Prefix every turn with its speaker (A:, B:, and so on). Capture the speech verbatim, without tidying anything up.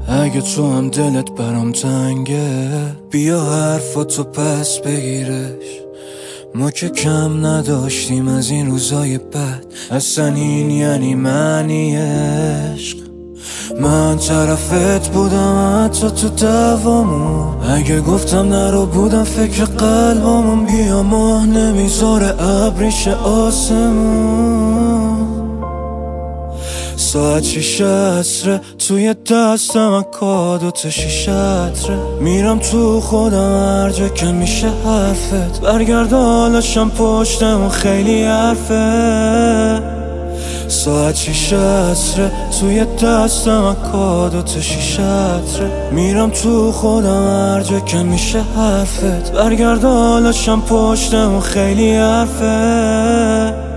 A: اگه تو هم دلت برام تنگه بیا حرفاتو پس بگیرش. ما که کم نداشتیم از این روزای بد، اصلا این یعنی معنی عشق. من طرفت بودم حتی تو دعوامون، اگه گفتم نرو بودم فکر قلبامون. بیا ماه نمیذاره ابریش آسمون. ساعت شیش عصره توی دستم کادوت شیش عطره. میرم تو خودم هر جا که میشه حرفت برگرد حالشم پشتم خیلی حرفه. ساعت شیش عصره توی دستم کادوت شیش عطره. میرم تو خودم هر جا که میشه حرفت برگرد حالشم پشتم خیلی حرفه.